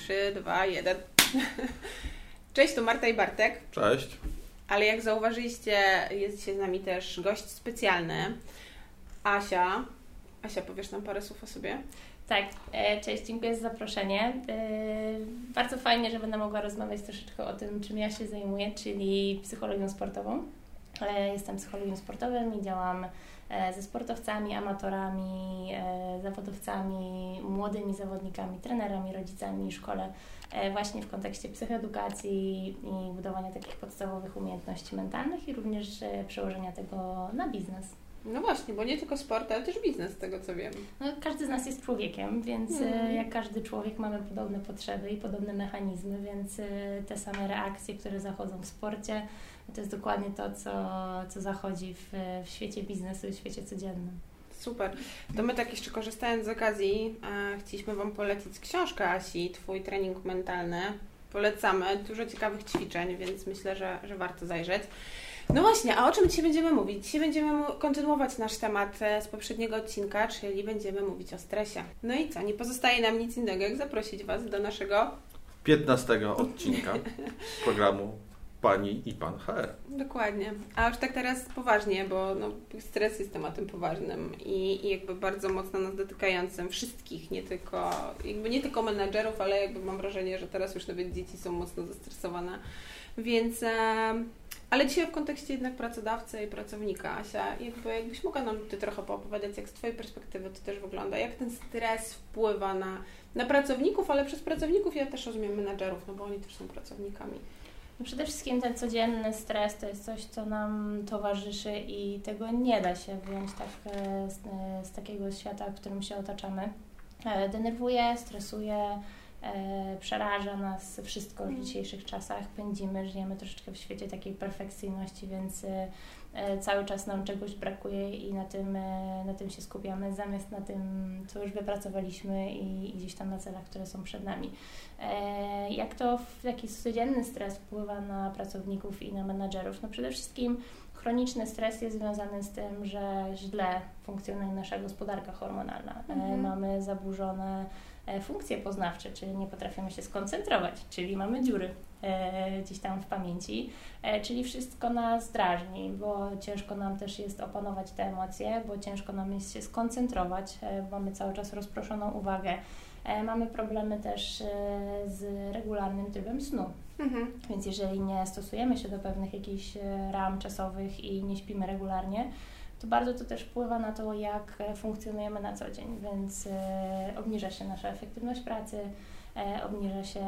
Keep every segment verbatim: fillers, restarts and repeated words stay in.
trzy, dwa, jeden. Cześć, tu Marta i Bartek. Cześć. Ale jak zauważyliście, jest dzisiaj z nami też gość specjalny. Asia. Asia, powiesz nam parę słów o sobie? Tak, cześć, dziękuję za zaproszenie. Bardzo fajnie, że będę mogła rozmawiać troszeczkę o tym, czym ja się zajmuję, czyli psychologią sportową. Jestem psychologiem sportowym i działam ze sportowcami, amatorami, zawodowcami, młodymi zawodnikami, trenerami, rodzicami, szkole właśnie w kontekście psychoedukacji i budowania takich podstawowych umiejętności mentalnych i również przełożenia tego na biznes. No właśnie, bo nie tylko sport, ale też biznes, z tego co wiem. No, każdy z nas jest człowiekiem, więc mm. jak każdy człowiek mamy podobne potrzeby i podobne mechanizmy, więc te same reakcje, które zachodzą w sporcie, to jest dokładnie to, co, co zachodzi w, w świecie biznesu i w świecie codziennym. Super. To my tak jeszcze korzystając z okazji, e, chcieliśmy Wam polecić książkę Asi, Twój trening mentalny. Polecamy, dużo ciekawych ćwiczeń, więc myślę, że, że warto zajrzeć. No właśnie, a o czym dzisiaj będziemy mówić? Dzisiaj będziemy kontynuować nasz temat z poprzedniego odcinka, czyli będziemy mówić o stresie. No i co? Nie pozostaje nam nic innego, jak zaprosić Was do naszego piętnastego odcinka programu Pani i Pan H R. Dokładnie. A już tak teraz poważnie, bo no, stres jest tematem poważnym i, i jakby bardzo mocno nas dotykającym wszystkich, nie tylko, jakby nie tylko menadżerów, ale jakby mam wrażenie, że teraz już nawet dzieci są mocno zestresowane. Więc... E, Ale dzisiaj w kontekście jednak pracodawcy i pracownika, Asia, jakby jakbyś mogła nam Ty trochę poopowiadać, jak z Twojej perspektywy to też wygląda, jak ten stres wpływa na, na pracowników, ale przez pracowników ja też rozumiem menadżerów, no bo oni też są pracownikami. No przede wszystkim ten codzienny stres to jest coś, co nam towarzyszy i tego nie da się wyjąć tak z, z takiego świata, w którym się otaczamy. Denerwuje, stresuje, E, przeraża nas wszystko w dzisiejszych czasach. Pędzimy, żyjemy troszeczkę w świecie takiej perfekcyjności, więc e, cały czas nam czegoś brakuje i na tym, e, na tym się skupiamy, zamiast na tym, co już wypracowaliśmy i, i gdzieś tam na celach, które są przed nami. E, jak to w jaki codzienny stres wpływa na pracowników i na menadżerów? No przede wszystkim chroniczny stres jest związany z tym, że źle funkcjonuje nasza gospodarka hormonalna. Mhm. E, mamy zaburzone funkcje poznawcze, czyli nie potrafimy się skoncentrować, czyli mamy dziury e, gdzieś tam w pamięci, e, czyli wszystko nas drażni, bo ciężko nam też jest opanować te emocje, bo ciężko nam jest się skoncentrować, e, bo mamy cały czas rozproszoną uwagę. E, mamy problemy też e, z regularnym trybem snu, mhm. więc jeżeli nie stosujemy się do pewnych jakichś ram czasowych i nie śpimy regularnie, to bardzo to też wpływa na to, jak funkcjonujemy na co dzień, więc e, obniża się nasza efektywność pracy, e, obniża się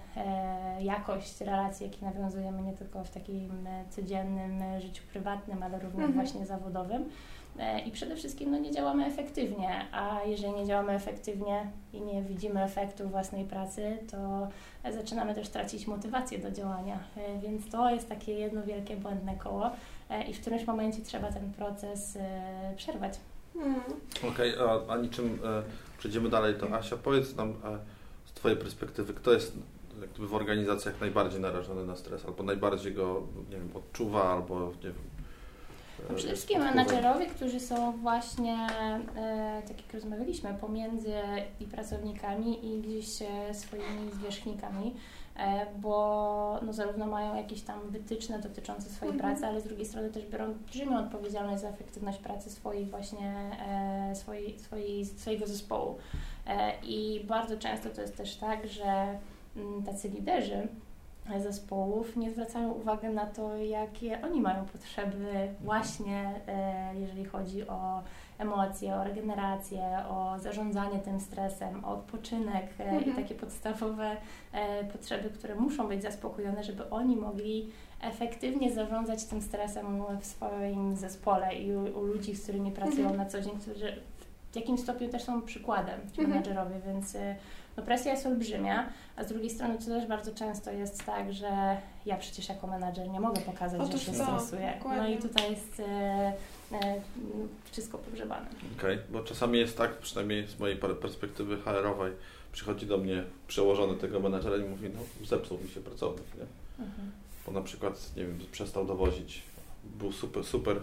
e, jakość relacji, jakie nawiązujemy nie tylko w takim e, codziennym e, życiu prywatnym, ale również mhm. właśnie zawodowym. E, I przede wszystkim no, nie działamy efektywnie, a jeżeli nie działamy efektywnie i nie widzimy efektu własnej pracy, to e, zaczynamy też tracić motywację do działania, e, więc to jest takie jedno wielkie błędne koło. I w którymś momencie trzeba ten proces e, przerwać. Hmm. Okej, okay, a, a niczym e, przejdziemy dalej, to Asia, powiedz nam e, z Twojej perspektywy, kto jest jak gdyby w organizacjach najbardziej narażony na stres, albo najbardziej go, nie wiem, odczuwa, albo nie wiem. No przede wszystkim menadżerowie, którzy są właśnie, e, tak jak rozmawialiśmy, pomiędzy i pracownikami i gdzieś e, swoimi zwierzchnikami, e, bo no, zarówno mają jakieś tam wytyczne dotyczące swojej mhm. pracy, ale z drugiej strony też biorą olbrzymią odpowiedzialność za efektywność pracy swojej właśnie, e, swojej, swojej, swojego zespołu. E, I bardzo często to jest też tak, że m, tacy liderzy zespołów nie zwracają uwagi na to, jakie oni mają potrzeby właśnie, e, jeżeli chodzi o emocje, o regenerację, o zarządzanie tym stresem, o odpoczynek e, mhm. i takie podstawowe e, potrzeby, które muszą być zaspokojone, żeby oni mogli efektywnie zarządzać tym stresem w swoim zespole i u, u ludzi, z którymi pracują mhm. na co dzień, którzy w jakimś stopniu też są przykładem, ci mhm. menadżerowie, więc no presja jest olbrzymia, a z drugiej strony to też bardzo często jest tak, że ja przecież jako menadżer nie mogę pokazać, Otóż że się to, stresuję. Dokładnie. No i tutaj jest e, e, wszystko pogrzebane. Okej, okay, bo czasami jest tak, przynajmniej z mojej perspektywy H R-owej, przychodzi do mnie przełożony tego menadżera i mówi, no zepsuł mi się pracownik, nie? Mhm. Bo na przykład, nie wiem, przestał dowozić, był super, super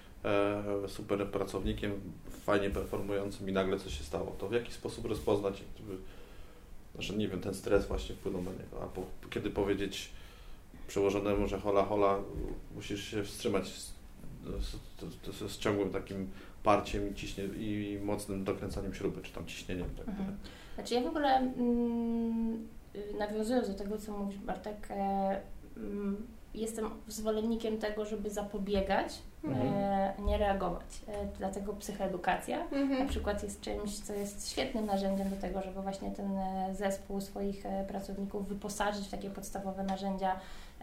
e, super pracownikiem, fajnie performującym i nagle coś się stało. To w jaki sposób rozpoznać, jakby, że nie wiem, ten stres właśnie wpłynął na niego, a po, kiedy powiedzieć przełożonemu, że hola, hola, musisz się wstrzymać z, z, z, z ciągłym takim parciem i, ciśnie, i mocnym dokręcaniem śruby, czy tam ciśnieniem. Tak mhm. Znaczy ja w ogóle mm, nawiązując do tego, co mówisz, Bartek, e, mm, jestem zwolennikiem tego, żeby zapobiegać, mhm. e, nie reagować. E, dlatego psychoedukacja mhm. na przykład jest czymś, co jest świetnym narzędziem do tego, żeby właśnie ten zespół swoich pracowników wyposażyć w takie podstawowe narzędzia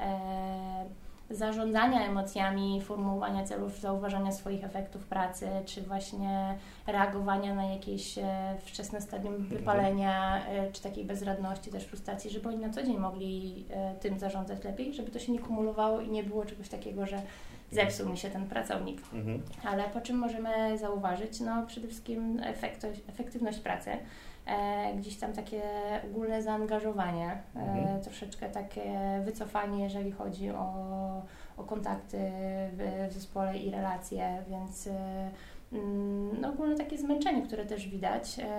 e, zarządzania emocjami, formułowania celów, zauważania swoich efektów pracy, czy właśnie reagowania na jakieś e, wczesne stadium wypalenia, e, czy takiej bezradności, też frustracji, żeby oni na co dzień mogli e, tym zarządzać lepiej, żeby to się nie kumulowało i nie było czegoś takiego, że zepsuł mi się ten pracownik. Mhm. Ale po czym możemy zauważyć? No przede wszystkim efektoś, efektywność pracy. E, gdzieś tam takie ogólne zaangażowanie, mhm. e, troszeczkę takie wycofanie, jeżeli chodzi o, o kontakty w, w zespole i relacje, więc e, no, ogólne takie zmęczenie, które też widać e,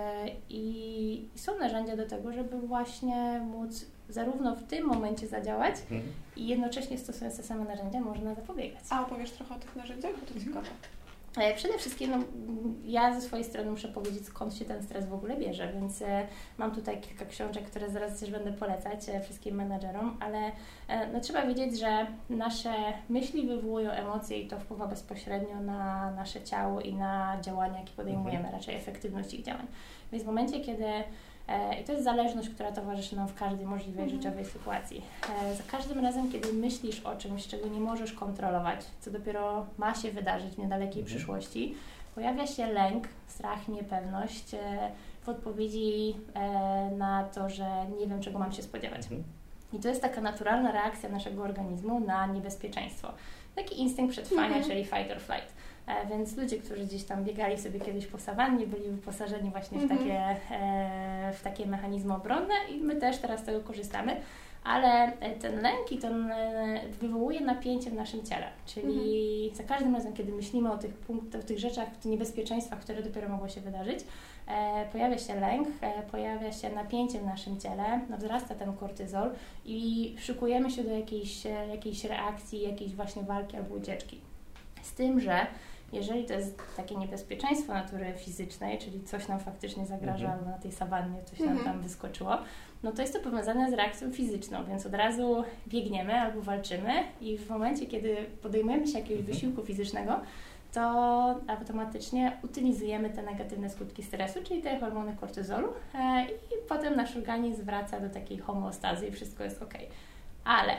i, i są narzędzia do tego, żeby właśnie móc zarówno w tym momencie zadziałać mhm. i jednocześnie stosując te same narzędzia można zapobiegać. A opowiesz trochę o tych narzędziach, bo to ciekawe. Przede wszystkim no, ja ze swojej strony muszę powiedzieć, skąd się ten stres w ogóle bierze, więc e, mam tutaj kilka książek, które zaraz też będę polecać e, wszystkim menadżerom, ale e, no, trzeba wiedzieć, że nasze myśli wywołują emocje i to wpływa bezpośrednio na nasze ciało i na działania, jakie podejmujemy, mhm. raczej efektywność ich działań. Więc w momencie, kiedy E, I to jest zależność, która towarzyszy nam w każdej możliwej mhm. życiowej sytuacji. E, za każdym razem, kiedy myślisz o czymś, czego nie możesz kontrolować, co dopiero ma się wydarzyć w niedalekiej mhm. przyszłości, pojawia się lęk, strach, niepewność e, w odpowiedzi e, na to, że nie wiem, czego mam się spodziewać. Mhm. I to jest taka naturalna reakcja naszego organizmu na niebezpieczeństwo. Taki instynkt przetrwania, mhm. czyli fight or flight. E, więc ludzie, którzy gdzieś tam biegali sobie kiedyś po sawannie, byli wyposażeni właśnie w takie, e, w takie mechanizmy obronne i my też teraz z tego korzystamy, ale ten lęk i ten e, wywołuje napięcie w naszym ciele, czyli mhm. za każdym razem, kiedy myślimy o tych punktach, o tych rzeczach, o tych niebezpieczeństwach, które dopiero mogło się wydarzyć, e, pojawia się lęk, e, pojawia się napięcie w naszym ciele, no, wzrasta ten kortyzol i szykujemy się do jakiejś, jakiejś reakcji, jakiejś właśnie walki albo ucieczki. Z tym, że jeżeli to jest takie niebezpieczeństwo natury fizycznej, czyli coś nam faktycznie zagraża mhm. albo na tej sawannie coś nam mhm. tam wyskoczyło, no to jest to powiązane z reakcją fizyczną, więc od razu biegniemy albo walczymy i w momencie, kiedy podejmujemy się jakiegoś mhm. wysiłku fizycznego, to automatycznie utylizujemy te negatywne skutki stresu, czyli te hormony kortyzolu e, i potem nasz organizm wraca do takiej homeostazy i wszystko jest ok. Ale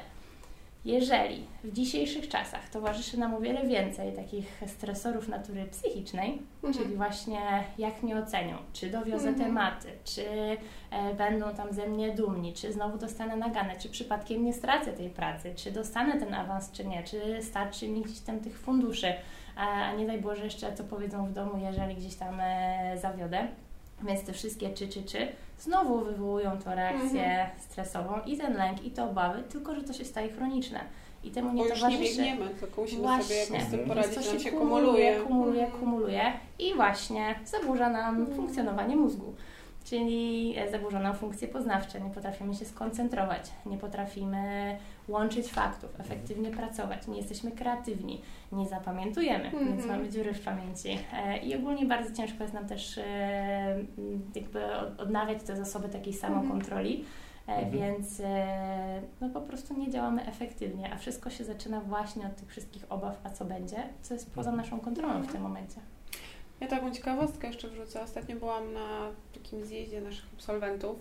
jeżeli w dzisiejszych czasach towarzyszy nam o wiele więcej takich stresorów natury psychicznej, mhm. czyli właśnie jak mnie ocenią, czy dowiozę mhm. tematy, czy e, będą tam ze mnie dumni, czy znowu dostanę naganę, czy przypadkiem nie stracę tej pracy, czy dostanę ten awans, czy nie, czy starczy mi gdzieś tam tych funduszy, a nie daj Boże jeszcze co powiedzą w domu, jeżeli gdzieś tam e, zawiodę. Więc te wszystkie czy, czy, czy znowu wywołują tą reakcję mhm. stresową i ten lęk, i te obawy, tylko że to się staje chroniczne. I temu nie Bo towarzyszy. Już nie biegniemy, tylko musimy właśnie, sobie jakoś z tym poradzić, to nam się się kumuluje, kumuluje. kumuluje, kumuluje i właśnie zaburza nam mhm. funkcjonowanie mózgu. Czyli zaburza nam funkcje poznawcze, nie potrafimy się skoncentrować, nie potrafimy łączyć faktów, efektywnie pracować, nie jesteśmy kreatywni, nie zapamiętujemy, mm-hmm. więc mamy dziury w pamięci. I ogólnie bardzo ciężko jest nam też jakby odnawiać te zasoby takiej samokontroli, mm-hmm. więc no po prostu nie działamy efektywnie, a wszystko się zaczyna właśnie od tych wszystkich obaw, a co będzie, co jest poza naszą kontrolą w tym momencie. Ja taką ciekawostkę jeszcze wrzucę. Ostatnio byłam na takim zjeździe naszych absolwentów,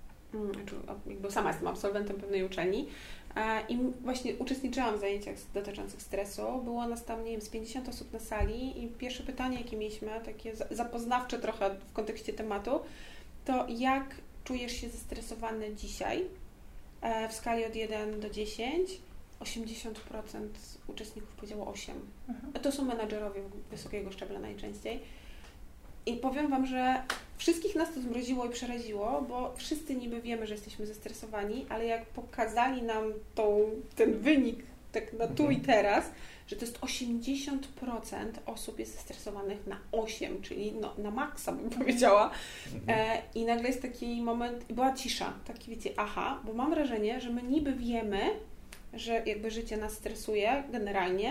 jakby sama jestem absolwentem pewnej uczelni i właśnie uczestniczyłam w zajęciach dotyczących stresu. Było nas tam, nie wiem, z pięćdziesiąt osób na sali i pierwsze pytanie, jakie mieliśmy, takie zapoznawcze trochę w kontekście tematu, to jak czujesz się zestresowany dzisiaj w skali od jeden do dziesięciu? osiemdziesiąt procent uczestników powiedziało osiem. Mhm. To są menadżerowie wysokiego szczebla najczęściej. I powiem Wam, że wszystkich nas to zmroziło i przeraziło, bo wszyscy niby wiemy, że jesteśmy zestresowani, ale jak pokazali nam tą, ten wynik tak na tu i teraz, że to jest osiemdziesiąt procent osób jest zestresowanych na osiem, czyli no, na maksa bym powiedziała. E, I nagle jest taki moment, była cisza, taki wiecie, aha, bo mam wrażenie, że my niby wiemy, że jakby życie nas stresuje generalnie,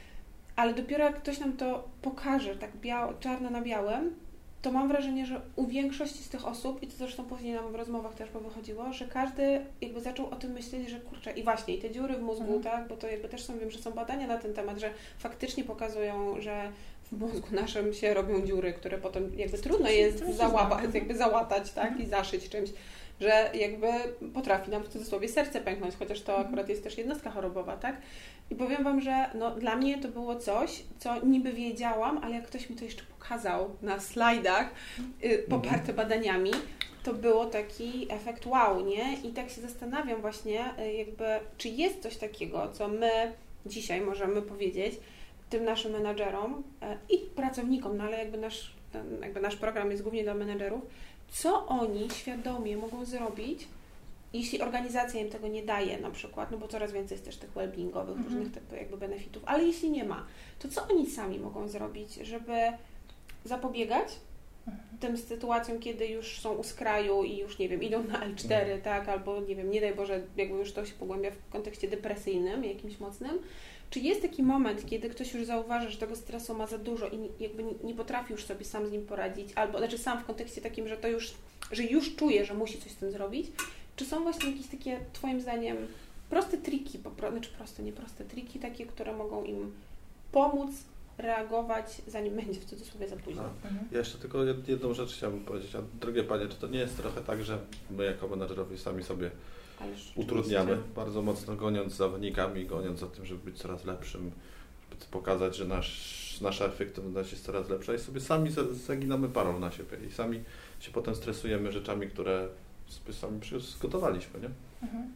ale dopiero jak ktoś nam to pokaże, tak biało, czarno na białym, to mam wrażenie, że u większości z tych osób, i to zresztą później nam w rozmowach też wychodziło, że każdy jakby zaczął o tym myśleć, że kurczę, i właśnie, i te dziury w mózgu, mhm. tak, bo to jakby też są, wiem, że są badania na ten temat, że faktycznie pokazują, że w mózgu naszym się robią dziury, które potem jakby trudno jest załapać, jakby załatać, tak, mhm. i zaszyć czymś, że jakby potrafi nam w cudzysłowie serce pęknąć, chociaż to akurat jest też jednostka chorobowa, tak? I powiem Wam, że no, dla mnie to było coś, co niby wiedziałam, ale jak ktoś mi to jeszcze pokazał na slajdach y, poparte badaniami, to było taki efekt wow, nie? I tak się zastanawiam właśnie, y, jakby, czy jest coś takiego, co my dzisiaj możemy powiedzieć tym naszym menadżerom y, i pracownikom, no ale jakby nasz, ten, jakby nasz program jest głównie dla menadżerów, co oni świadomie mogą zrobić, jeśli organizacja im tego nie daje na przykład, no bo coraz więcej jest też tych well-beingowych mm-hmm. różnych typów jakby benefitów, ale jeśli nie ma, to co oni sami mogą zrobić, żeby zapobiegać mm-hmm. tym sytuacjom, kiedy już są u skraju i już, nie wiem, idą na L cztery, mm-hmm. tak, albo nie wiem, nie daj Boże, jakby już to się pogłębia w kontekście depresyjnym, jakimś mocnym. Czy jest taki moment, kiedy ktoś już zauważa, że tego stresu ma za dużo i jakby nie potrafi już sobie sam z nim poradzić, albo znaczy sam w kontekście takim, że to już, że już czuje, że musi coś z tym zrobić? Czy są właśnie jakieś takie, Twoim zdaniem, proste triki, znaczy proste, nie proste triki, takie, które mogą im pomóc reagować, zanim będzie w cudzysłowie za późno? Mhm. Ja jeszcze tylko jedną rzecz chciałbym powiedzieć. A drogie Panie, czy to nie jest trochę tak, że my jako menadżerowie sami sobie Ależ, utrudniamy, bardzo mocno goniąc za wynikami, goniąc za tym, żeby być coraz lepszym, żeby pokazać, że nasz, nasza efektywność jest coraz lepsza i sobie sami zaginamy parą na siebie i sami się potem stresujemy rzeczami, które sobie sami przygotowaliśmy, nie? Mhm.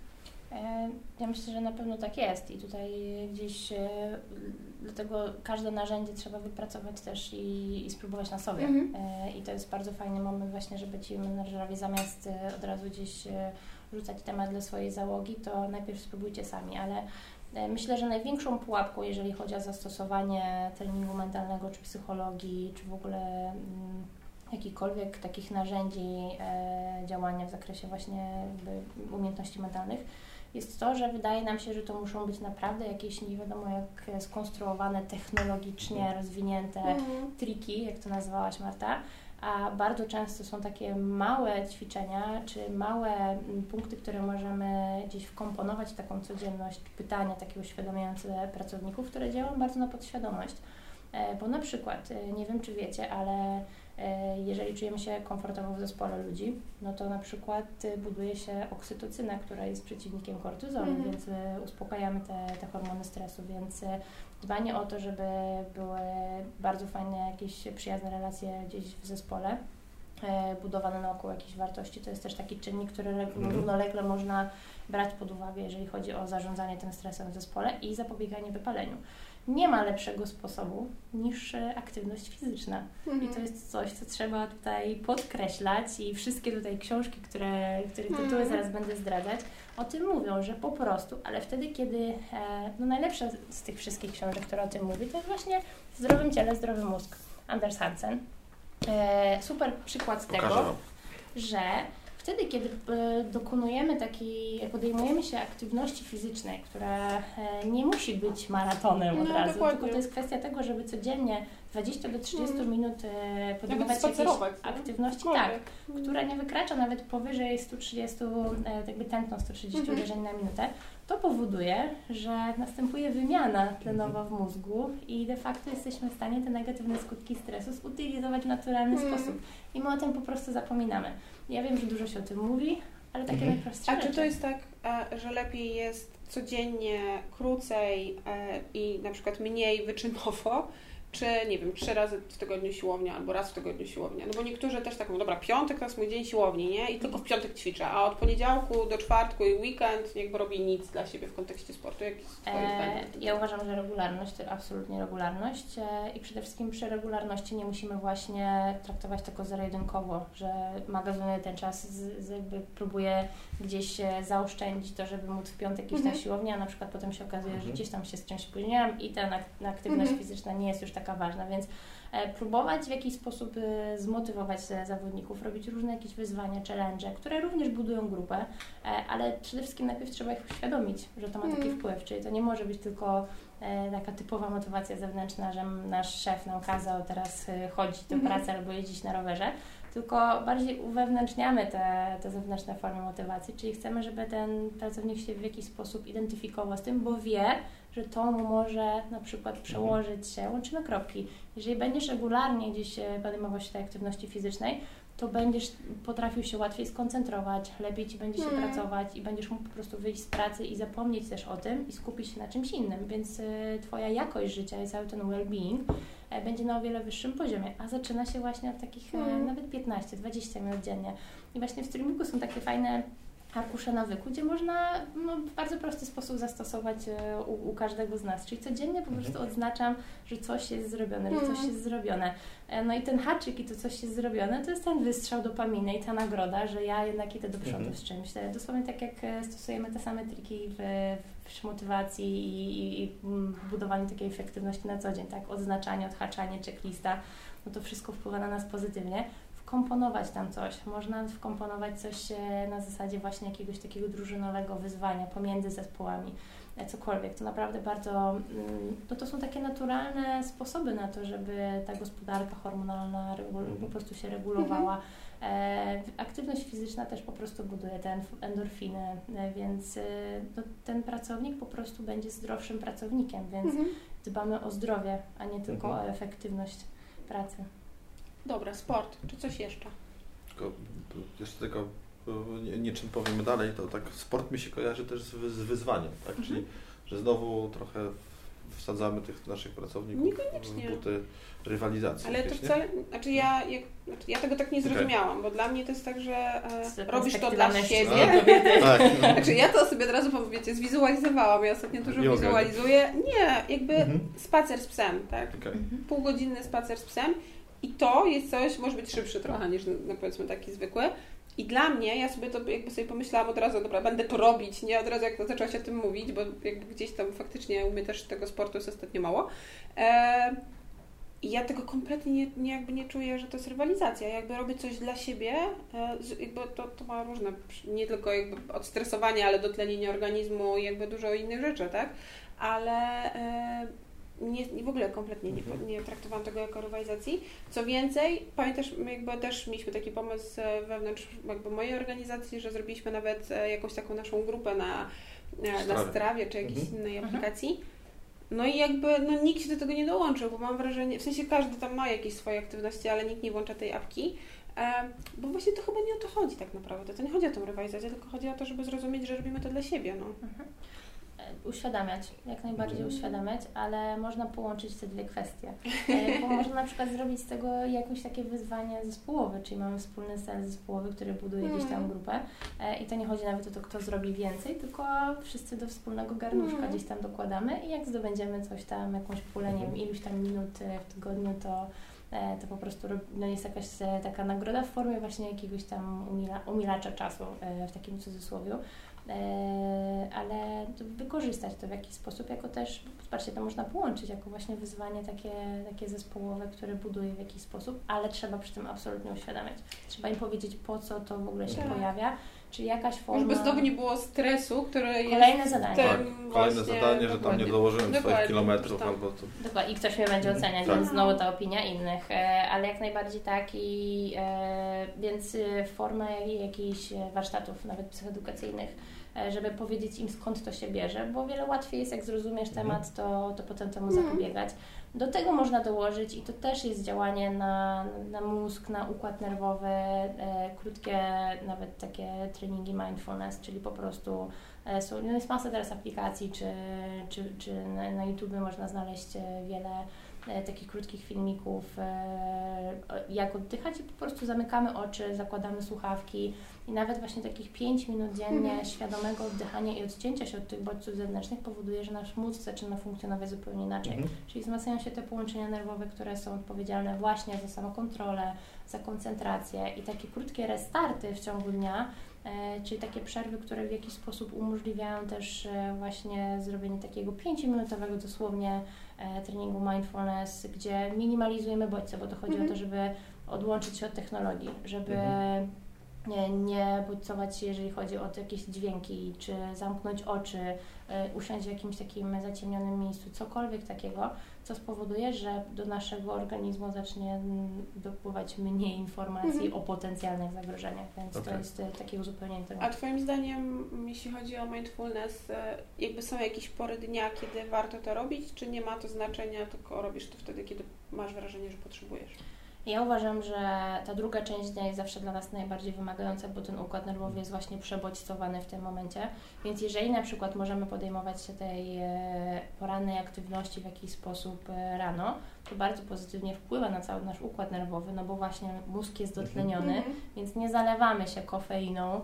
Ja myślę, że na pewno tak jest i tutaj gdzieś dlatego każde narzędzie trzeba wypracować też i, i spróbować na sobie. Mhm. I to jest bardzo fajny moment właśnie, żeby ci menedżerowie zamiast od razu gdzieś rzucać temat dla swojej załogi, to najpierw spróbujcie sami, ale myślę, że największą pułapką, jeżeli chodzi o zastosowanie treningu mentalnego, czy psychologii, czy w ogóle jakichkolwiek takich narzędzi e, działania w zakresie właśnie jakby umiejętności mentalnych, jest to, że wydaje nam się, że to muszą być naprawdę jakieś nie wiadomo jak skonstruowane, technologicznie rozwinięte mm. triki, jak to nazwałaś, Marta, a bardzo często są takie małe ćwiczenia, czy małe punkty, które możemy gdzieś wkomponować w taką codzienność, pytania takie uświadamiające pracowników, które działają bardzo na podświadomość. E, bo na przykład, nie wiem czy wiecie, ale jeżeli czujemy się komfortowo w zespole ludzi, no to na przykład buduje się oksytocyna, która jest przeciwnikiem kortyzolu, mm. więc uspokajamy te, te hormony stresu, więc dbanie o to, żeby były bardzo fajne jakieś przyjazne relacje gdzieś w zespole, budowane naokoło jakichś wartości, to jest też taki czynnik, który mm. równolegle można brać pod uwagę, jeżeli chodzi o zarządzanie tym stresem w zespole i zapobieganie wypaleniu. Nie ma lepszego sposobu niż aktywność fizyczna. Mhm. I to jest coś, co trzeba tutaj podkreślać i wszystkie tutaj książki, które, które tytuły mhm. zaraz będę zdradzać, o tym mówią, że po prostu, ale wtedy, kiedy e, no najlepsza z tych wszystkich książek, które o tym mówi, to jest właśnie w zdrowym ciele, zdrowy mózg. Anders Hansen. E, super przykład Pokażę tego, wam. że wtedy, kiedy dokonujemy takiej, podejmujemy się aktywności fizycznej, która nie musi być maratonem od no, razu, dokładnie. tylko to jest kwestia tego, żeby codziennie dwadzieścia do trzydziestu mm. minut podejmować jakieś aktywności, tak, mm. która nie wykracza nawet powyżej stu trzydziestu, jakby tętno stu trzydziestu mm. uderzeń na minutę, to powoduje, że następuje wymiana tlenowa w mózgu i de facto jesteśmy w stanie te negatywne skutki stresu zutylizować w naturalny mm. sposób. I my o tym po prostu zapominamy. Ja wiem, że dużo się o tym mówi, ale takie mm. najprostsze A rzeczy. czy to jest tak, że lepiej jest codziennie, krócej i na przykład mniej wyczynowo, czy nie wiem, trzy razy w tygodniu siłownia albo raz w tygodniu siłownia. No bo niektórzy też tak mówią, dobra, piątek to jest mój dzień siłowni, nie? I tylko w piątek ćwiczę, a od poniedziałku do czwartku i weekend jakby robię nic dla siebie w kontekście sportu. Jakie jest twoje zdanie? Ja uważam, że regularność to absolutnie regularność e, i przede wszystkim przy regularności nie musimy właśnie traktować tego zero-jedynkowo, że magazynuję ten czas, z, z jakby próbuję gdzieś zaoszczędzić to, żeby móc w piątek iść Mhm. na siłownię, a na przykład potem się okazuje, że Mhm. gdzieś tam się z czymś spóźniłam i ta ak- aktywność Mhm. fizyczna nie jest już taka ważna, więc e, próbować w jakiś sposób e, zmotywować e, zawodników, robić różne jakieś wyzwania, challenge, które również budują grupę, e, ale przede wszystkim najpierw trzeba ich uświadomić, że to ma taki Mhm. wpływ, czyli to nie może być tylko e, taka typowa motywacja zewnętrzna, że nasz szef nam kazał teraz e, chodzić do Mhm. pracy albo jeździć na rowerze, tylko bardziej uwewnętrzniamy te, te zewnętrzne formy motywacji, czyli chcemy, żeby ten pracownik się w jakiś sposób identyfikował z tym, bo wie, że to mu może na przykład przełożyć się, łączymy kropki. Jeżeli będziesz regularnie gdzieś e, podejmował się tej aktywności fizycznej, to będziesz potrafił się łatwiej skoncentrować, lepiej Ci będzie się Mm. pracować i będziesz mógł po prostu wyjść z pracy i zapomnieć też o tym i skupić się na czymś innym, więc y, Twoja jakość życia i cały ten well-being e, będzie na o wiele wyższym poziomie, a zaczyna się właśnie od takich e, Mm. nawet piętnaście dwadzieścia minut dziennie. I właśnie w streamingu są takie fajne arkusze nawyku, gdzie można no, w bardzo prosty sposób zastosować e, u, u każdego z nas. Czyli codziennie po prostu odznaczam, że coś jest zrobione, że coś Mhm. jest zrobione. E, No i ten haczyk i to coś jest zrobione, to jest ten wystrzał dopaminy i ta nagroda, że ja jednak idę do przodu Mhm. z czymś. E, Dosłownie tak jak e, stosujemy te same triki w, w motywacji i, i, i mm, budowaniu takiej efektywności na co dzień, tak? Odznaczanie, odhaczanie, checklista, no to wszystko wpływa na nas pozytywnie. Wkomponować tam coś. Można wkomponować coś e, na zasadzie właśnie jakiegoś takiego drużynowego wyzwania pomiędzy zespołami, e, cokolwiek. To naprawdę bardzo, mm, no to są takie naturalne sposoby na to, żeby ta gospodarka hormonalna regu- po prostu się regulowała. E, aktywność fizyczna też po prostu buduje te enf- endorfiny, e, więc e, no, ten pracownik po prostu będzie zdrowszym pracownikiem, więc Mhm. dbamy o zdrowie, a nie tylko Mhm. o efektywność pracy. Dobra, sport. Czy coś jeszcze? Tylko, jeszcze tylko y, nie, nie czym powiemy dalej, to tak sport mi się kojarzy też z, wy- z wyzwaniem, tak? Mhm. Czyli, że znowu trochę wsadzamy tych naszych pracowników Niekoniecznie. w buty rywalizacji. Ale to jakieś, nie? wcale, znaczy ja, jak, znaczy ja tego tak nie Okej. zrozumiałam, bo dla mnie to jest tak, że e, Z robisz to perspektywy dla mężczyzny. siebie. Tak, no. Znaczy ja to sobie od razu, wiecie, zwizualizowałam, ja ostatnio dużo Jogę. wizualizuję. Nie, jakby Mhm. spacer z psem, tak? Okej. Półgodzinny spacer z psem i to jest coś, może być szybszy trochę niż no powiedzmy taki zwykły. I dla mnie, ja sobie to jakby sobie pomyślałam od razu, dobra, będę to robić, nie od razu jak to zaczęłaś o tym mówić, bo jakby gdzieś tam faktycznie u mnie też tego sportu jest ostatnio mało. E, I ja tego kompletnie nie, nie, jakby nie czuję, że to jest rywalizacja. Jakby robię coś dla siebie, e, z- jakby to, to ma różne, nie tylko jakby odstresowanie, ale dotlenienie organizmu i jakby dużo innych rzeczy, tak? Ale e, nie, nie w ogóle kompletnie nie, Mhm. nie traktowałam tego jako rywalizacji. Co więcej, pamiętasz, my jakby też mieliśmy taki pomysł e, wewnątrz jakby mojej organizacji, że zrobiliśmy nawet e, jakąś taką naszą grupę na, e, na Strawie. Strawie czy jakiejś Mhm. innej Mhm. aplikacji. No i jakby no, nikt się do tego nie dołączył, bo mam wrażenie, w sensie każdy tam ma jakieś swoje aktywności, ale nikt nie włącza tej apki, e, bo właśnie to chyba nie o to chodzi tak naprawdę. To nie chodzi o tą rywalizację, tylko chodzi o to, żeby zrozumieć, że robimy to dla siebie. No. Mhm. E, Uświadamiać, jak najbardziej Mhm. uświadamiać, ale można połączyć te dwie kwestie. E, Bo można na przykład zrobić z tego jakieś takie wyzwanie zespołowe, czyli mamy wspólny cel zespołowy, który buduje gdzieś tam Mhm. grupę e, i to nie chodzi nawet o to, kto zrobi więcej, tylko wszyscy do wspólnego garnuszka Mhm. gdzieś tam dokładamy i jak zdobędziemy coś tam, jakąś pulę, nie wiem, Mhm. iluś tam minut e, w tygodniu, to e, to po prostu rob- no jest jakaś e, taka nagroda w formie właśnie jakiegoś tam umila, umilacza czasu e, w takim cudzysłowiu. E, ale to wykorzystać to w jakiś sposób, jako też, zobaczcie, to można połączyć jako właśnie wyzwanie takie, takie zespołowe, które buduje w jakiś sposób, ale trzeba przy tym absolutnie uświadamiać. Trzeba im powiedzieć, po co to w ogóle się Tak. pojawia, czy jakaś forma... Żeby znowu nie było stresu, który Kolejne jest zadanie. tym Tak, kolejne właśnie- zadanie, że tam dokładnie. nie dołożyłem swoich Dokładnie, kilometrów tak. albo to. Dokładnie, i ktoś mnie będzie oceniać, Tak. więc znowu ta opinia innych, e, ale jak najbardziej tak i e, więc e, formę jakichś warsztatów, nawet psychoedukacyjnych, e, żeby powiedzieć im, skąd to się bierze, bo o wiele łatwiej jest, jak zrozumiesz Mhm. temat, to, to potem temu Mhm. zapobiegać. Do tego można dołożyć i to też jest działanie na, na mózg, na układ nerwowy, e, krótkie nawet takie treningi mindfulness, czyli po prostu e, są, no jest masa teraz aplikacji, czy, czy, czy na, na YouTube można znaleźć e, wiele e, takich krótkich filmików, e, jak oddychać i po prostu zamykamy oczy, zakładamy słuchawki i nawet właśnie takich pięć minut dziennie mhm. świadomego oddychania i odcięcia się od tych bodźców zewnętrznych powoduje, że nasz mózg zaczyna funkcjonować zupełnie inaczej. Mhm. Czyli wzmacniają się te połączenia nerwowe, które są odpowiedzialne właśnie za samokontrolę, za koncentrację i takie krótkie restarty w ciągu dnia, e, czyli takie przerwy, które w jakiś sposób umożliwiają też e, właśnie zrobienie takiego pięciominutowego dosłownie e, treningu mindfulness, gdzie minimalizujemy bodźce, bo to chodzi mhm. o to, żeby odłączyć się od technologii, żeby mhm. nie, nie bodźcować się, jeżeli chodzi o jakieś dźwięki, czy zamknąć oczy, y, usiąść w jakimś takim zaciemnionym miejscu, cokolwiek takiego, co spowoduje, że do naszego organizmu zacznie dopływać mniej informacji mhm. o potencjalnych zagrożeniach, więc okay. to jest y, takie uzupełnienie tego. A Twoim zdaniem, jeśli chodzi o mindfulness, y, jakby są jakieś pory dnia, kiedy warto to robić, czy nie ma to znaczenia, tylko robisz to wtedy, kiedy masz wrażenie, że potrzebujesz? Ja uważam, że ta druga część dnia jest zawsze dla nas najbardziej wymagająca, bo ten układ nerwowy jest właśnie przebodźcowany w tym momencie, więc jeżeli na przykład możemy podejmować się tej porannej aktywności w jakiś sposób rano, to bardzo pozytywnie wpływa na cały nasz układ nerwowy, no bo właśnie mózg jest dotleniony, mm-hmm. więc nie zalewamy się kofeiną,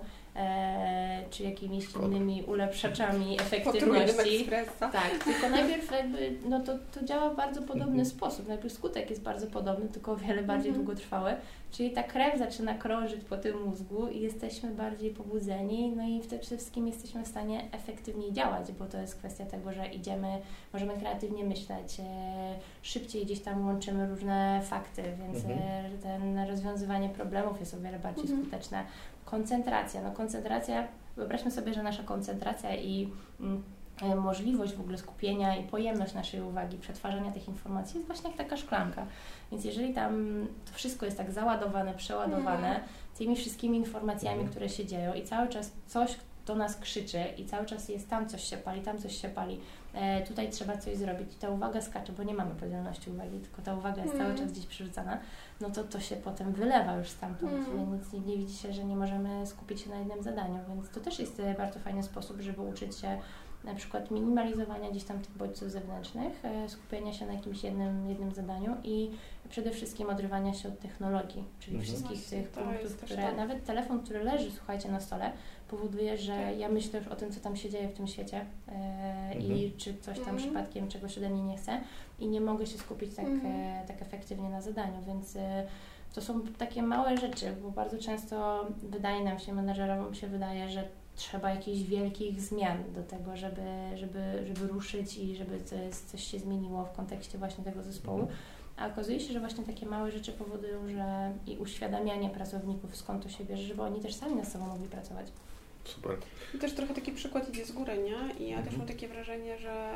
e, czy jakimiś innymi ulepszaczami efektywności. Tak, tylko najpierw jakby, no to, to działa w bardzo podobny mm-hmm. sposób. Najpierw skutek jest bardzo podobny, tylko o wiele bardziej mm-hmm. długotrwały, czyli ta krew zaczyna krążyć po tym mózgu i jesteśmy bardziej pobudzeni, no i przede wszystkim jesteśmy w stanie efektywniej działać, bo to jest kwestia tego, że idziemy, możemy kreatywnie myśleć, e, szybciej gdzieś tam łączymy różne fakty, więc mhm. ten rozwiązywanie problemów jest o wiele bardziej mhm. skuteczne. Koncentracja. No koncentracja, wyobraźmy sobie, że nasza koncentracja i mm, możliwość w ogóle skupienia i pojemność naszej uwagi, przetwarzania tych informacji jest właśnie jak taka szklanka. Więc jeżeli tam to wszystko jest tak załadowane, przeładowane mhm. tymi wszystkimi informacjami, mhm. które się dzieją i cały czas coś do nas krzyczy i cały czas jest tam coś się pali, tam coś się pali, e, tutaj trzeba coś zrobić i ta uwaga skacze, bo nie mamy podzielności uwagi, tylko ta uwaga jest mm. cały czas gdzieś przerzucana, no to to się potem wylewa już stamtąd, mm. więc nie, nie widzi się, że nie możemy skupić się na jednym zadaniu, więc to też jest bardzo fajny sposób, żeby uczyć się na przykład minimalizowania gdzieś tam tych bodźców zewnętrznych, e, skupienia się na jakimś jednym, jednym zadaniu i przede wszystkim odrywania się od technologii, czyli mhm. wszystkich tych punktów, które, tak. nawet telefon, który leży, słuchajcie, na stole, powoduje, że tak. ja myślę już o tym, co tam się dzieje w tym świecie e, mhm. i czy ktoś tam mhm. przypadkiem czegoś ode mnie nie chce i nie mogę się skupić tak, mhm. e, tak efektywnie na zadaniu, więc e, to są takie małe rzeczy, bo bardzo często wydaje nam się, menedżerom się wydaje, że trzeba jakichś wielkich zmian do tego, żeby, żeby, żeby ruszyć i żeby coś się zmieniło w kontekście właśnie tego zespołu. Mhm. A okazuje się, że właśnie takie małe rzeczy powodują, że i uświadamianie pracowników, skąd to się bierze, żeby oni też sami nad sobą mogli pracować. Super. I też trochę taki przykład idzie z góry, nie? I ja mhm. też mam takie wrażenie, że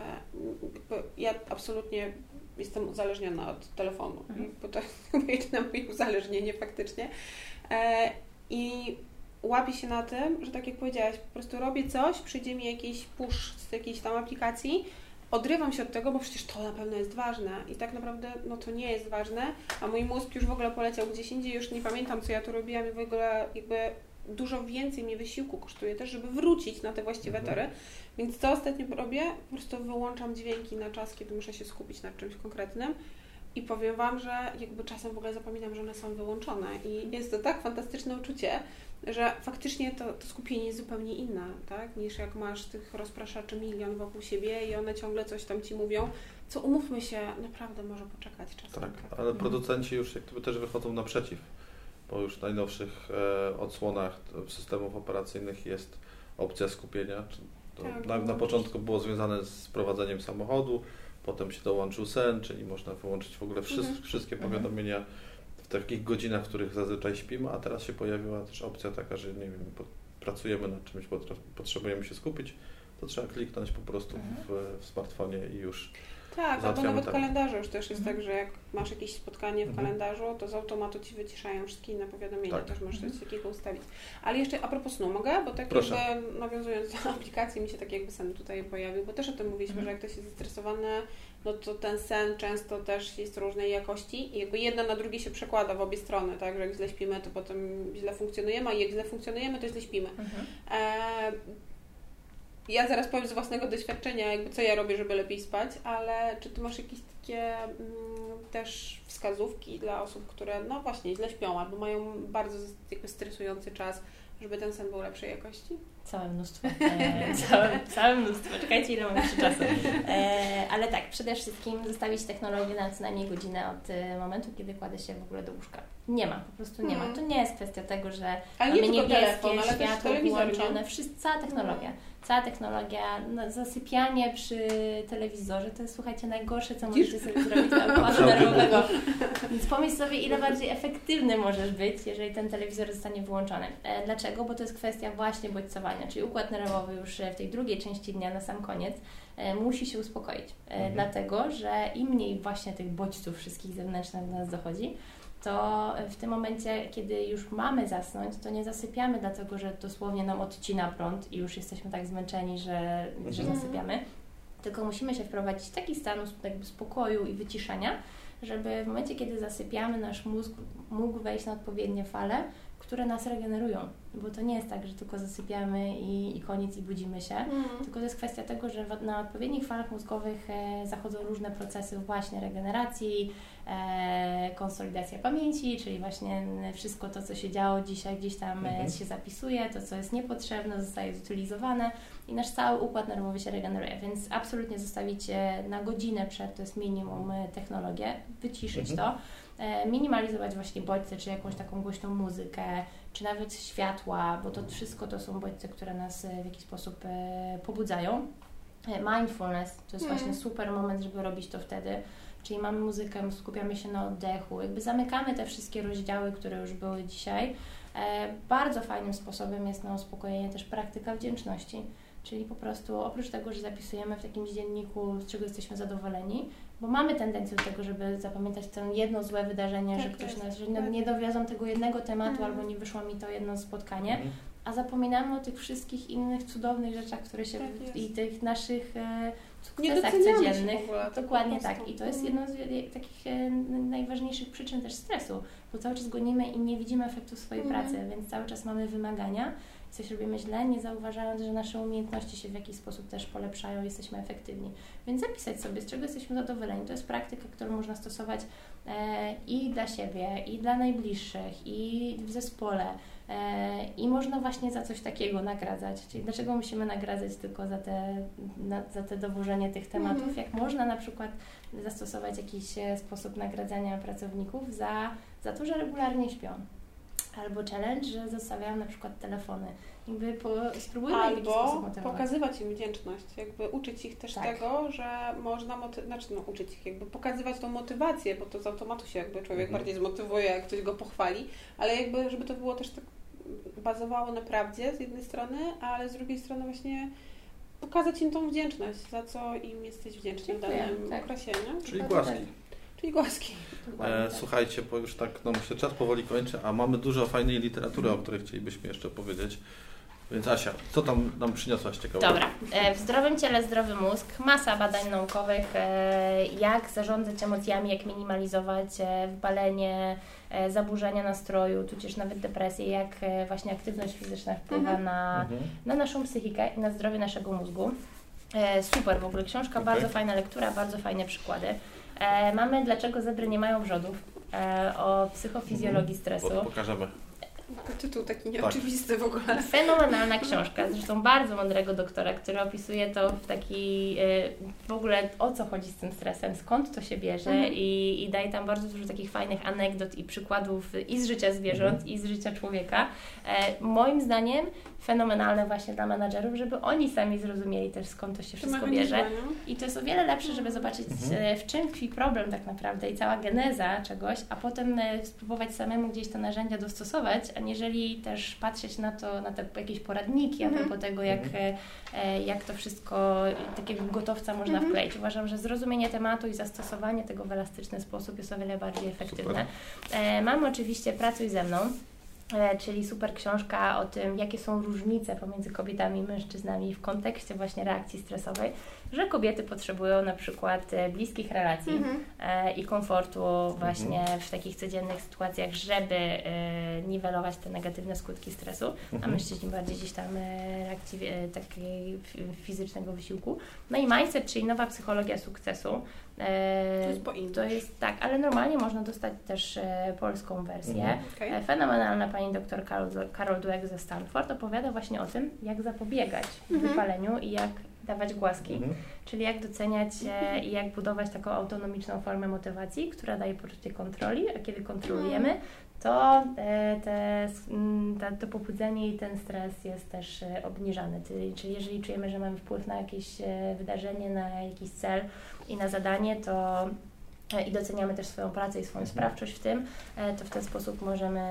ja absolutnie jestem uzależniona od telefonu, mhm. bo to jest jedyne moje uzależnienie faktycznie. E, I łapię się na tym, że tak jak powiedziałaś, po prostu robię coś, przyjdzie mi jakiś push z jakiejś tam aplikacji, odrywam się od tego, bo przecież to na pewno jest ważne i tak naprawdę no to nie jest ważne, a mój mózg już w ogóle poleciał gdzieś indziej, już nie pamiętam, co ja tu robiłam i w ogóle jakby dużo więcej mnie wysiłku kosztuje też, żeby wrócić na te właściwe mhm. tory, więc co ostatnio robię? Po prostu wyłączam dźwięki na czas, kiedy muszę się skupić nad czymś konkretnym i powiem Wam, że jakby czasem w ogóle zapominam, że one są wyłączone i jest to tak fantastyczne uczucie, że faktycznie to, to skupienie jest zupełnie inne, tak? Niż jak masz tych rozpraszaczy milion wokół siebie i one ciągle coś tam Ci mówią, co umówmy się, naprawdę może poczekać czasem. Tak, tak. Ale producenci już jak gdyby też wychodzą naprzeciw, bo już w najnowszych e, odsłonach systemów operacyjnych jest opcja skupienia. To tak, na, na początku było związane z prowadzeniem samochodu, potem się dołączył sen, czyli można wyłączyć w ogóle wszystkie, mhm. wszystkie powiadomienia w takich godzinach, w których zazwyczaj śpimy, a teraz się pojawiła też opcja taka, że nie wiem, pracujemy nad czymś, potrzebujemy się skupić, to trzeba kliknąć po prostu mhm. w, w smartfonie i już tak, albo nawet w kalendarzu już też jest mhm. tak, że jak masz jakieś spotkanie w mhm. kalendarzu, to z automatu Ci wyciszają wszystkie inne powiadomienia, tak. też możesz coś takiego ustawić. Ale jeszcze a propos snu, mogę? Bo tak Proszę. jakby nawiązując do aplikacji, mi się tak jakby sen tutaj pojawił, bo też o tym mówiliśmy, mhm. że jak ktoś jest zestresowany, no to ten sen często też jest różnej jakości i jakby jedno na drugie się przekłada w obie strony, tak, że jak źle śpimy, to potem źle funkcjonujemy, a jak źle funkcjonujemy, to źle śpimy. Mhm. E- ja zaraz powiem z własnego doświadczenia, jakby co ja robię, żeby lepiej spać, ale czy Ty masz jakieś takie mm, też wskazówki dla osób, które no właśnie źle śpią albo mają bardzo jakby stresujący czas, żeby ten sen był lepszej jakości? Całe mnóstwo. E, całe, całe mnóstwo. Czekajcie, ile mam jeszcze czasu. E, ale tak, przede wszystkim zostawić technologię na co najmniej godzinę od e, momentu, kiedy kładę się w ogóle do łóżka. Nie ma, po prostu nie Mhm. ma. To nie jest kwestia tego, że Ale mamy nie tylko niebieskie, telefon, ale też światło telewizor, włączone, nie? wszystko, cała technologia. Cała technologia, no, zasypianie przy telewizorze to jest, słuchajcie, najgorsze, co możecie sobie zrobić dla układu nerwowego. Więc pomyśl sobie, ile bardziej efektywny możesz być, jeżeli ten telewizor zostanie wyłączony. E, dlaczego? Bo to jest kwestia właśnie bodźcowania, czyli układ nerwowy już w tej drugiej części dnia, na sam koniec, e, musi się uspokoić. E, mhm. Dlatego, że im mniej właśnie tych bodźców wszystkich zewnętrznych do nas dochodzi, to w tym momencie, kiedy już mamy zasnąć, to nie zasypiamy dlatego, że dosłownie nam odcina prąd i już jesteśmy tak zmęczeni, że, że Mhm. zasypiamy, tylko musimy się wprowadzić w taki stan jakby spokoju i wyciszenia, żeby w momencie, kiedy zasypiamy, nasz mózg mógł wejść na odpowiednie fale, które nas regenerują, bo to nie jest tak, że tylko zasypiamy i, i koniec i budzimy się, Mhm. tylko to jest kwestia tego, że w, na odpowiednich falach mózgowych e, zachodzą różne procesy właśnie regeneracji, e, konsolidacja pamięci, czyli właśnie wszystko to, co się działo dzisiaj gdzieś tam mhm. e, się zapisuje, to, co jest niepotrzebne, zostaje zutylizowane i nasz cały układ nerwowy się regeneruje, więc absolutnie zostawić e, na godzinę przed, to jest minimum e, technologię, wyciszyć mhm. to, minimalizować właśnie bodźce, czy jakąś taką głośną muzykę, czy nawet światła, bo to wszystko to są bodźce, które nas w jakiś sposób pobudzają. Mindfulness to jest mm. właśnie super moment, żeby robić to wtedy, czyli mamy muzykę, skupiamy się na oddechu, jakby zamykamy te wszystkie rozdziały, które już były dzisiaj. Bardzo fajnym sposobem jest na uspokojenie też praktyka wdzięczności, czyli po prostu oprócz tego, że zapisujemy w jakimś dzienniku, z czego jesteśmy zadowoleni, bo mamy tendencję do tego, żeby zapamiętać to jedno złe wydarzenie, tak że ktoś nas, że tak. nie dowiozłam tego jednego tematu, mm. albo nie wyszło mi to jedno spotkanie, mm. a zapominamy o tych wszystkich innych cudownych rzeczach, które się tak i tych naszych e, sukcesach codziennych. Ogóle, Dokładnie tak. I to jest jedno z takich e, najważniejszych przyczyn też stresu, bo cały czas gonimy i nie widzimy efektu swojej mm. pracy, więc cały czas mamy wymagania. Coś robimy źle, nie zauważając, że nasze umiejętności się w jakiś sposób też polepszają, jesteśmy efektywni. Więc zapisać sobie, z czego jesteśmy zadowoleni. To jest praktyka, którą można stosować e, i dla siebie, i dla najbliższych, i w zespole. E, I można właśnie za coś takiego nagradzać. Czyli dlaczego musimy nagradzać tylko za te, na, za te dowożenie tych tematów, mm. jak można na przykład zastosować jakiś sposób nagradzania pracowników za, za to, że regularnie śpią. Albo challenge, że zostawiają na przykład telefony. Jakby po, spróbujmy w jakiś sposób motywować. Albo pokazywać im wdzięczność, jakby uczyć ich też tak. tego, że można, moty- znaczy no, uczyć ich, jakby pokazywać tą motywację, bo to z automatu się jakby człowiek mhm. bardziej zmotywuje, jak ktoś go pochwali, ale jakby, żeby to było też tak bazowało na prawdzie z jednej strony, ale z drugiej strony właśnie pokazać im tą wdzięczność, za co im jesteś wdzięczny w danym tak. okresie, nie? Czyli głaski. Czyli głaski. E, słuchajcie, bo już tak, no myślę, czas powoli kończy, a mamy dużo fajnej literatury, o której chcielibyśmy jeszcze powiedzieć. Więc Asia, co tam nam przyniosłaś ciekawego? Dobra. W zdrowym ciele zdrowy mózg, masa badań naukowych, jak zarządzać emocjami, jak minimalizować wypalenie, zaburzenia nastroju, tudzież nawet depresję, jak właśnie aktywność fizyczna wpływa mhm. na, mhm. na naszą psychikę i na zdrowie naszego mózgu. Super w ogóle, książka, okay. bardzo fajna lektura, bardzo fajne przykłady. E, mamy Dlaczego zebry nie mają wrzodów, e, o psychofizjologii stresu. Bo pokażemy. Tytuł taki nieoczywisty tak. w ogóle. Fenomenalna książka, zresztą bardzo mądrego doktora, który opisuje to w taki e, w ogóle o co chodzi z tym stresem, skąd to się bierze mhm. i, i daje tam bardzo dużo takich fajnych anegdot i przykładów i z życia zwierząt, mhm. i z życia człowieka. E, moim zdaniem fenomenalne właśnie dla menadżerów, żeby oni sami zrozumieli też skąd to się wszystko bierze. I to jest o wiele lepsze, żeby zobaczyć mhm. w czym tkwi problem tak naprawdę i cała geneza czegoś, a potem spróbować samemu gdzieś te narzędzia dostosować, aniżeli też patrzeć na to, na te jakieś poradniki mhm. a propos tego, jak, mhm. jak to wszystko takiego gotowca można mhm. wkleić. Uważam, że zrozumienie tematu i zastosowanie tego w elastyczny sposób jest o wiele bardziej efektywne. Super. Mamy oczywiście Pracuj ze mną, czyli super książka o tym, jakie są różnice pomiędzy kobietami i mężczyznami w kontekście właśnie reakcji stresowej. że kobiety potrzebują na przykład bliskich relacji mhm. i komfortu właśnie mhm. w takich codziennych sytuacjach, żeby niwelować te negatywne skutki stresu, mhm. a mężczyźni bardziej gdzieś tam reakcji takiej fizycznego wysiłku. No i mindset, czyli nowa psychologia sukcesu. To jest po To jest tak, ale normalnie można dostać też polską wersję. Mhm. Okay. Fenomenalna pani doktor Carol, Carol Dweck ze Stanford opowiada właśnie o tym, jak zapobiegać mhm. wypaleniu i jak dawać głaski, mhm. czyli jak doceniać e, i jak budować taką autonomiczną formę motywacji, która daje poczucie kontroli, a kiedy kontrolujemy, mhm. to e, te, ta, to pobudzenie i ten stres jest też e, obniżany. Czyli, czyli jeżeli czujemy, że mamy wpływ na jakieś e, wydarzenie, na jakiś cel i na zadanie, to i doceniamy też swoją pracę i swoją mhm. sprawczość w tym, to w ten sposób możemy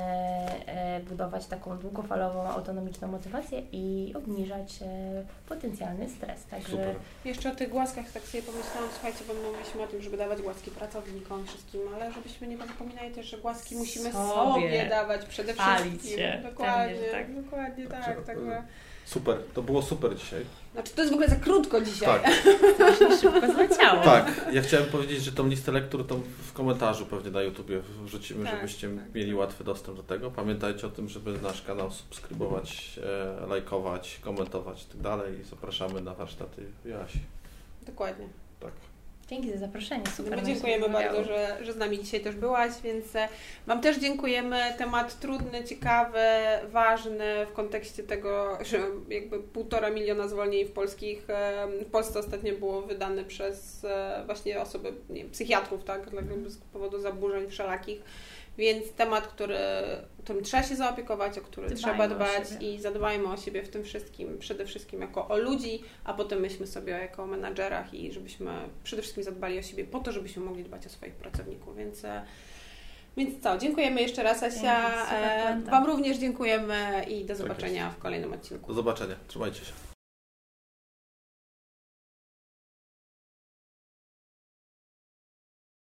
budować taką długofalową, autonomiczną motywację i obniżać potencjalny stres. Także super. Jeszcze o tych głaskach tak sobie pomyślałam, słuchajcie, bo mówiliśmy o tym, żeby dawać głaski pracownikom wszystkim, ale żebyśmy nie zapominali też, że głaski musimy sobie, sobie dawać przede wszystkim. Się. Dokładnie, tak. dokładnie tak. tak, tak. Super, to było super dzisiaj. Znaczy to jest w ogóle za krótko dzisiaj. Tak. To szybko zleciało. Tak, ja chciałem powiedzieć, że tą listę lektur to w komentarzu pewnie na YouTubie wrzucimy, tak, żebyście tak, mieli tak. łatwy dostęp do tego. Pamiętajcie o tym, żeby nasz kanał subskrybować, e, lajkować, komentować i tak dalej. I zapraszamy na warsztaty Joasi. Dokładnie. Tak. Dzięki za zaproszenie. Super. My dziękujemy bardzo, że, że z nami dzisiaj też byłaś, więc Wam też dziękujemy. Temat trudny, ciekawy, ważny w kontekście tego, że jakby półtora miliona zwolnień w polskich, w Polsce ostatnio było wydane przez właśnie osoby, nie wiem, psychiatrów, tak, z powodu zaburzeń wszelakich. Więc temat, który, którym trzeba się zaopiekować, o który Dbajmy trzeba dbać i zadbajmy o siebie w tym wszystkim, przede wszystkim jako o ludzi, a potem myślmy sobie jako o menadżerach i żebyśmy przede wszystkim zadbali o siebie po to, żebyśmy mogli dbać o swoich pracowników. Więc, więc co, dziękujemy jeszcze raz, Asia. Wam również dziękujemy i do zobaczenia w kolejnym odcinku. Do zobaczenia, trzymajcie się.